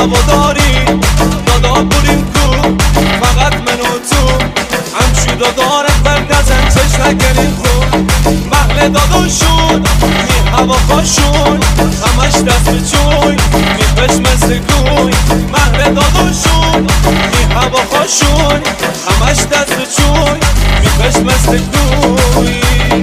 هواداری دادا بریم کو فقط من و تو همچی دادارت بردزن چش نکنیم خون محل داداشون می هوا خاشون همش دست به چوی میپش مثل گوی محل داداشون می هوا خاشون همش دست به چوی میپش مثل گوی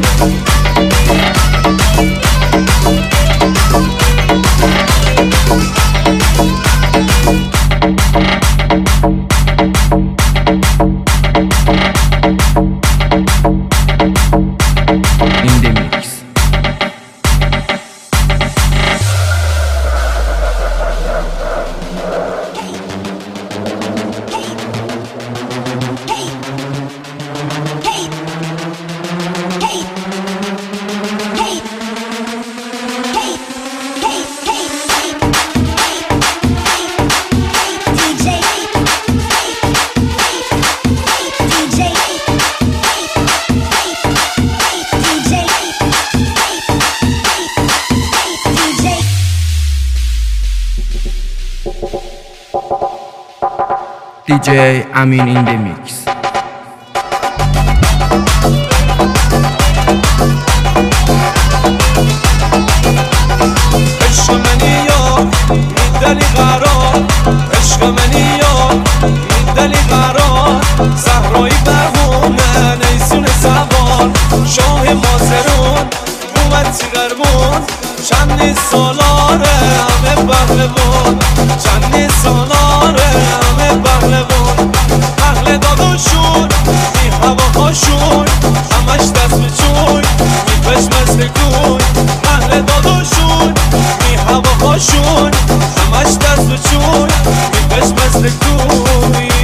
DJ Amin in the mix. عشق منی یار میدنی قرار عشق منی یار میدنی قرار زهرایی بهونه نیسون سوار شاه مازرون اومد تیغربون چند سالاره همه پهلوان چند سالاره همه پهلوان اهل داداشون بی هواهاشون همش دست به چوی میپش مثل گوی اهل داداشون بی هواهاشون همش دست به چوی میپش مثل گوی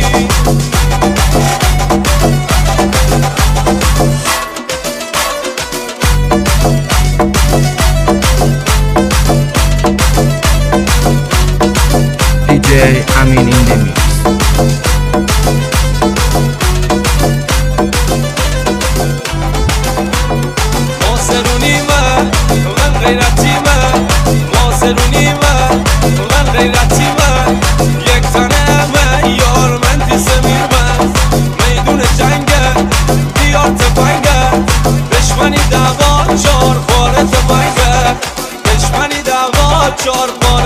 DJ Amin in the mix. مازرونی من غیرتی مازرونی من غیرتی یک تنه من یار من دیسه میرمن میدون جنگه بیار تفنگه دشمنی دوا چار بار تفنگه دشمنی دوا چار بار